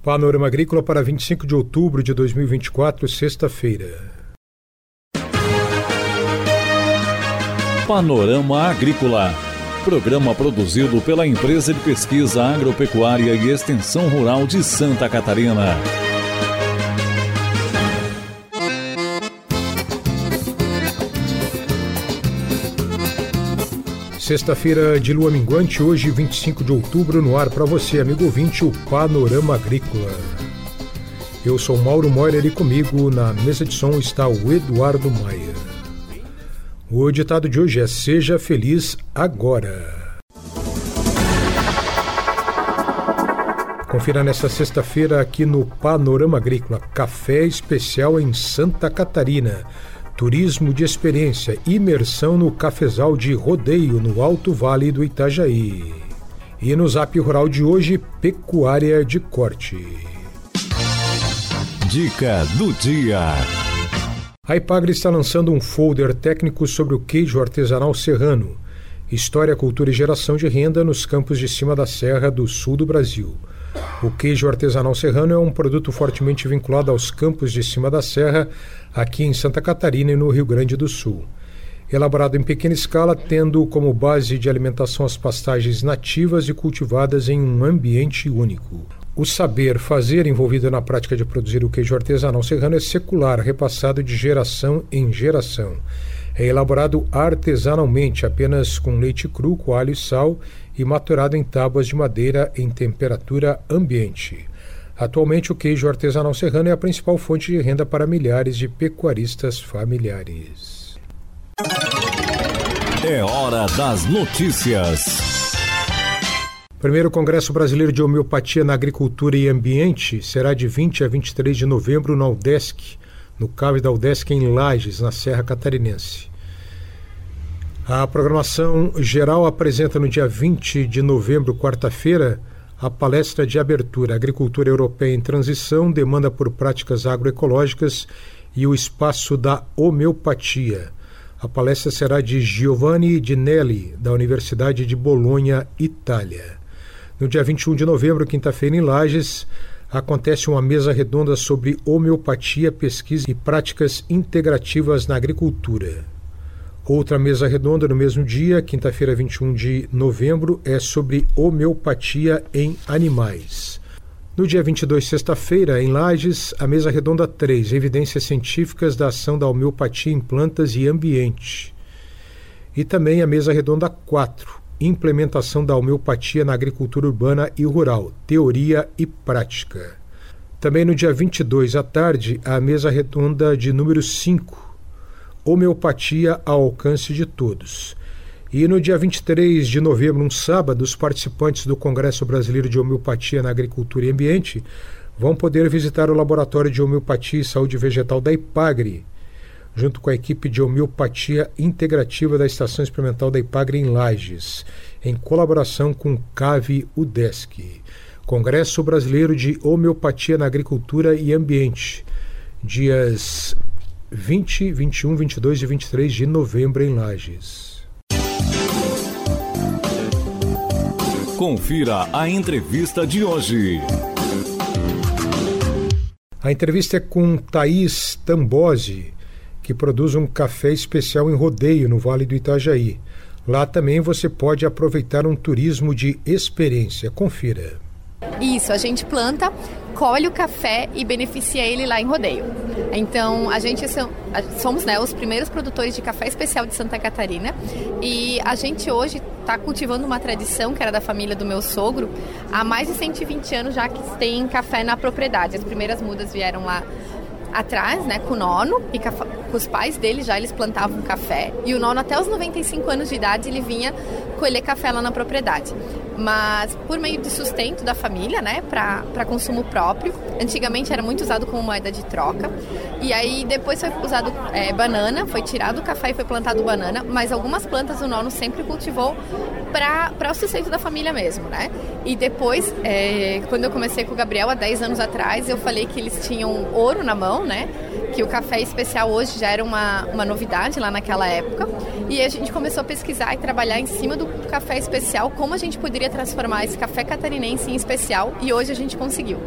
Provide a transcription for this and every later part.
Panorama Agrícola para 25 de outubro de 2024, sexta-feira. Panorama Agrícola. Programa produzido pela Empresa de Pesquisa Agropecuária e Extensão Rural de Santa Catarina. Sexta-feira de lua minguante, hoje 25 de outubro, no ar para você, amigo ouvinte, o Panorama Agrícola. Eu sou Mauro Moirer e comigo na mesa de som está o Eduardo Maia. O ditado de hoje é: seja feliz agora. Confira nesta sexta-feira aqui no Panorama Agrícola: café especial em Santa Catarina. Turismo de experiência, imersão no cafezal de Rodeio, no Alto Vale do Itajaí. E no Zap Rural de hoje, pecuária de corte. Dica do dia. A Ipagre está lançando um folder técnico sobre o queijo artesanal serrano, história, cultura e geração de renda nos campos de cima da serra do sul do Brasil. O queijo artesanal serrano é um produto fortemente vinculado aos campos de cima da serra, aqui em Santa Catarina e no Rio Grande do Sul. Elaborado em pequena escala, tendo como base de alimentação as pastagens nativas e cultivadas em um ambiente único. O saber fazer envolvido na prática de produzir o queijo artesanal serrano é secular, repassado de geração em geração. É elaborado artesanalmente, apenas com leite cru, coalho e sal, e maturado em tábuas de madeira em temperatura ambiente. Atualmente, o queijo artesanal serrano é a principal fonte de renda para milhares de pecuaristas familiares. É hora das notícias. Primeiro Congresso Brasileiro de Homeopatia na Agricultura e Ambiente será de 20 a 23 de novembro na UDESC, no CAV da UDESC em Lages, na Serra Catarinense. A programação geral apresenta no dia 20 de novembro, quarta-feira, a palestra de abertura Agricultura Europeia em Transição, Demanda por Práticas Agroecológicas e o Espaço da Homeopatia. A palestra será de Giovanni Dinelli, da Universidade de Bolonha, Itália. No dia 21 de novembro, quinta-feira, em Lages, acontece uma mesa redonda sobre homeopatia, pesquisa e práticas integrativas na agricultura. Outra mesa redonda no mesmo dia, quinta-feira, 21 de novembro, é sobre homeopatia em animais. No dia 22, sexta-feira, em Lages, a mesa redonda 3, evidências científicas da ação da homeopatia em plantas e ambiente. E também a mesa redonda 4, implementação da homeopatia na agricultura urbana e rural, teoria e prática. Também no dia 22, à tarde, a mesa redonda de número 5, homeopatia ao alcance de todos. E no dia 23 de novembro, um sábado, os participantes do Congresso Brasileiro de Homeopatia na Agricultura e Ambiente vão poder visitar o Laboratório de Homeopatia e Saúde Vegetal da Ipagre, junto com a equipe de homeopatia integrativa da Estação Experimental da Ipagre em Lages, em colaboração com o CAV UDESC. Congresso Brasileiro de Homeopatia na Agricultura e Ambiente, dias 20, 21, 22 e 23 de novembro em Lages. Confira a entrevista de hoje. A entrevista é com Thaís Tambosi, que produz um café especial em Rodeio, no Vale do Itajaí. Lá também você pode aproveitar um turismo de experiência. Confira. Isso, a gente planta, colhe o café e beneficia ele lá em Rodeio. Então, a gente somos os primeiros produtores de café especial de Santa Catarina, e a gente hoje está cultivando uma tradição que era da família do meu sogro. Há mais de 120 anos já que tem café na propriedade. As primeiras mudas vieram lá atrás, com o nono, e com os pais dele já eles plantavam café, e o nono até os 95 anos de idade ele vinha colher café lá na propriedade. Mas por meio de sustento da família, para consumo próprio, antigamente era muito usado como moeda de troca, e aí depois foi usado banana, foi tirado o café e foi plantado banana, mas algumas plantas o nono sempre cultivou para o sustento da família mesmo, E depois, quando eu comecei com o Gabriel há 10 anos atrás, eu falei que eles tinham ouro na mão, que o café especial hoje já era uma novidade lá naquela época, e a gente começou a pesquisar e trabalhar em cima do café especial, como a gente poderia transformar esse café catarinense em especial, e hoje a gente conseguiu.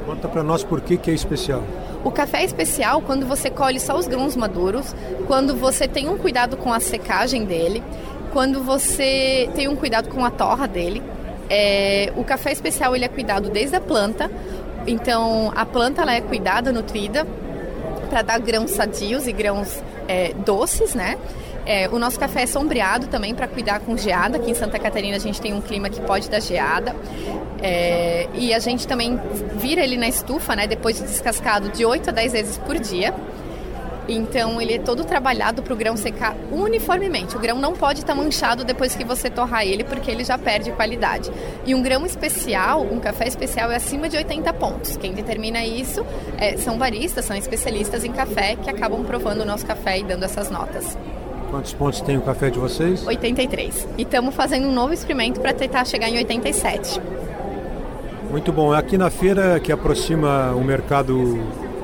Conta para nós por que é especial. O café é especial quando você colhe só os grãos maduros, quando você tem um cuidado com a secagem dele, quando você tem um cuidado com a torra dele. O café especial ele é cuidado desde a planta, então a planta ela é cuidada, nutrida, para dar grãos sadios e grãos doces, né? O nosso café é sombreado também para cuidar com geada. Aqui em Santa Catarina a gente tem um clima que pode dar geada. E a gente também vira ele na estufa, né, depois de descascado, de 8 a 10 vezes por dia. Então ele é todo trabalhado para o grão secar uniformemente. O grão não pode estar manchado depois que você torrar ele, porque ele já perde qualidade. E um grão especial, um café especial é acima de 80 pontos. Quem determina isso são baristas, são especialistas em café que acabam provando o nosso café e dando essas notas. Quantos pontos tem o café de vocês? 83. E estamos fazendo um novo experimento para tentar chegar em 87. Muito bom. Aqui na feira que aproxima o mercado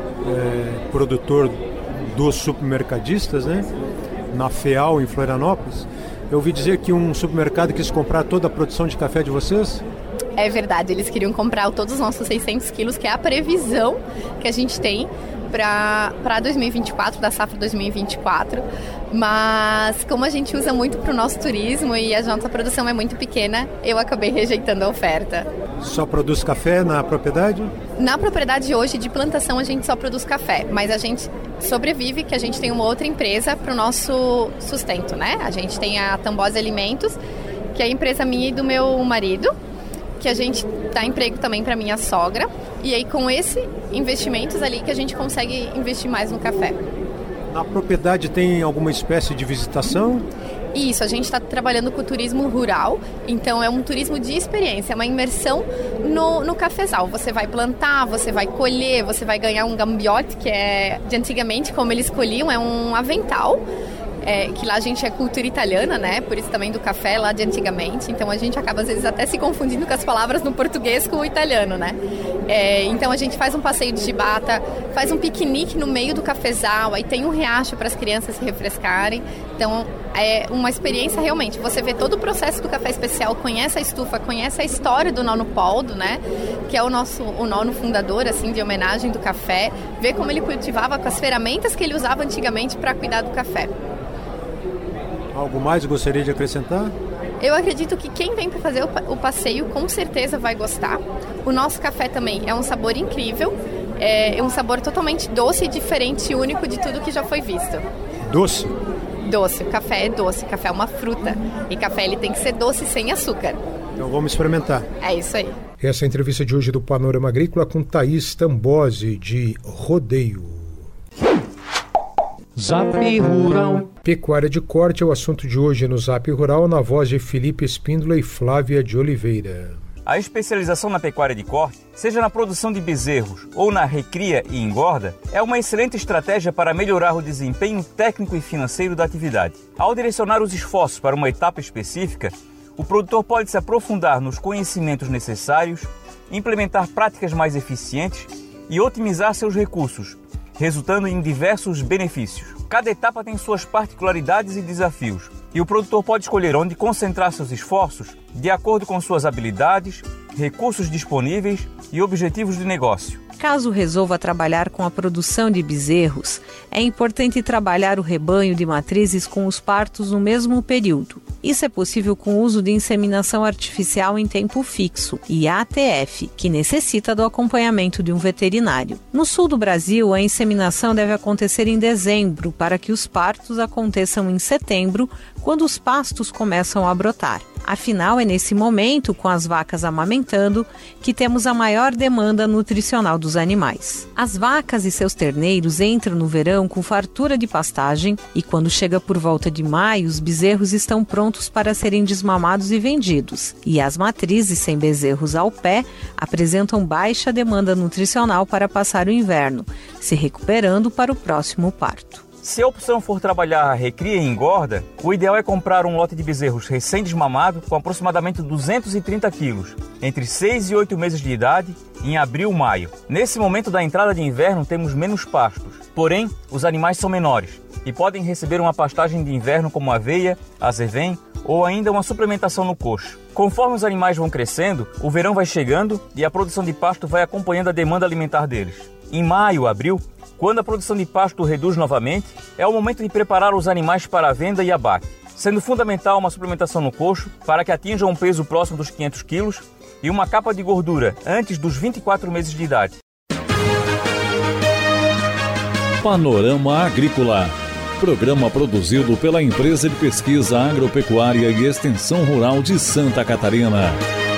produtor dos supermercadistas, né? Na FEAL, em Florianópolis, eu ouvi dizer que um supermercado quis comprar toda a produção de café de vocês? É verdade, eles queriam comprar todos os nossos 600 quilos, que é a previsão que a gente tem para 2024, da safra 2024, mas como a gente usa muito para o nosso turismo e a nossa produção é muito pequena, eu acabei rejeitando a oferta. Só produz café na propriedade? Na propriedade hoje de plantação a gente só produz café, mas a gente sobrevive que a gente tem uma outra empresa para o nosso sustento, né? A gente tem a Tambose Alimentos, que é a empresa minha e do meu marido, que a gente dá emprego também para minha sogra, e aí com esses investimentos ali que a gente consegue investir mais no café. Na propriedade tem alguma espécie de visitação? Isso, a gente está trabalhando com o turismo rural, então é um turismo de experiência, é uma imersão no cafezal. Você vai plantar, você vai colher, você vai ganhar um gambiote, que é de antigamente, como eles colhiam, é um avental. Que lá a gente é cultura italiana, né? Por isso também do café lá de antigamente. Então a gente acaba às vezes até se confundindo com as palavras no português com o italiano, né? Então a gente faz um passeio de chibata, faz um piquenique no meio do cafezal, aí tem um riacho para as crianças se refrescarem. Então é uma experiência realmente. Você vê todo o processo do café especial, conhece a estufa, conhece a história do Nono Poldo, né? Que é o nono fundador, assim, de homenagem do café. Vê como ele cultivava com as ferramentas que ele usava antigamente para cuidar do café. Algo mais gostaria de acrescentar? Eu acredito que quem vem para fazer o passeio com certeza vai gostar. O nosso café também é um sabor incrível, é um sabor totalmente doce, diferente e único de tudo que já foi visto. Doce? Doce, o café é doce, o café é uma fruta e café ele tem que ser doce sem açúcar. Então vamos experimentar. É isso aí. Essa é a entrevista de hoje do Panorama Agrícola com Thaís Tambose, de Rodeio. Zap Rural. Pecuária de corte é o assunto de hoje no Zap Rural, na voz de Felipe Espíndola e Flávia de Oliveira. A especialização na pecuária de corte, seja na produção de bezerros ou na recria e engorda, é uma excelente estratégia para melhorar o desempenho técnico e financeiro da atividade. Ao direcionar os esforços para uma etapa específica, o produtor pode se aprofundar nos conhecimentos necessários, implementar práticas mais eficientes e otimizar seus recursos, resultando em diversos benefícios. Cada etapa tem suas particularidades e desafios, e o produtor pode escolher onde concentrar seus esforços de acordo com suas habilidades, recursos disponíveis e objetivos de negócio. Caso resolva trabalhar com a produção de bezerros, é importante trabalhar o rebanho de matrizes com os partos no mesmo período. Isso é possível com o uso de inseminação artificial em tempo fixo, e ATF, que necessita do acompanhamento de um veterinário. No sul do Brasil, a inseminação deve acontecer em dezembro, para que os partos aconteçam em setembro, quando os pastos começam a brotar. Afinal, é nesse momento, com as vacas amamentando, que temos a maior demanda nutricional dos animais. As vacas e seus terneiros entram no verão com fartura de pastagem e quando chega por volta de maio, os bezerros estão prontos para serem desmamados e vendidos. E as matrizes sem bezerros ao pé apresentam baixa demanda nutricional para passar o inverno, se recuperando para o próximo parto. Se a opção for trabalhar a recria e engorda, o ideal é comprar um lote de bezerros recém-desmamado com aproximadamente 230 quilos, entre 6 e 8 meses de idade, em abril e maio. Nesse momento da entrada de inverno temos menos pastos, porém os animais são menores e podem receber uma pastagem de inverno como aveia, azevém ou ainda uma suplementação no coxo. Conforme os animais vão crescendo, o verão vai chegando e a produção de pasto vai acompanhando a demanda alimentar deles. Em maio, abril, quando a produção de pasto reduz novamente, é o momento de preparar os animais para a venda e abate, sendo fundamental uma suplementação no coxo para que atinjam um peso próximo dos 500 quilos e uma capa de gordura antes dos 24 meses de idade. Panorama Agrícola. Programa produzido pela Empresa de Pesquisa Agropecuária e Extensão Rural de Santa Catarina.